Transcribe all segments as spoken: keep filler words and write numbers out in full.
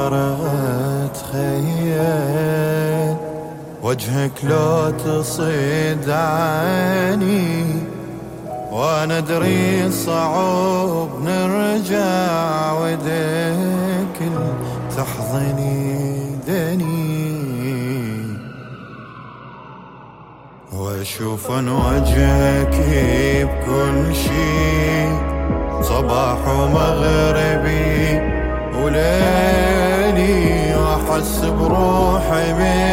اقدر اتخيل وجهك لو تصيد عيني، وانا ادري صعب نرجع وديك تحضني دني، واشوف ان وجهك بكل شي، صباح ومغربي وليلي، واحس بروحي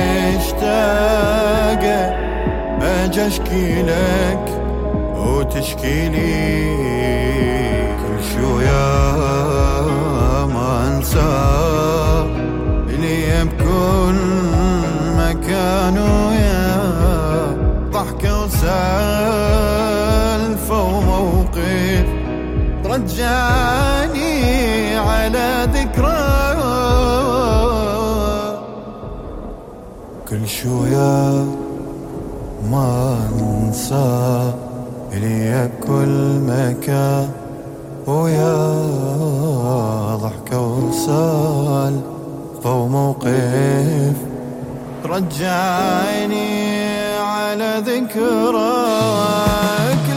مشتاقة اجي اشكي لك وتشكي لي. كل شو يا ما انساه لي بكل مكان، ويا ضحكة وسالفة وموقف رجعني على ذكرى. كل شو يا ما انساه لي بكل مكان، ويا ضحكة وسالفة وموقف رجعني على ذكرى.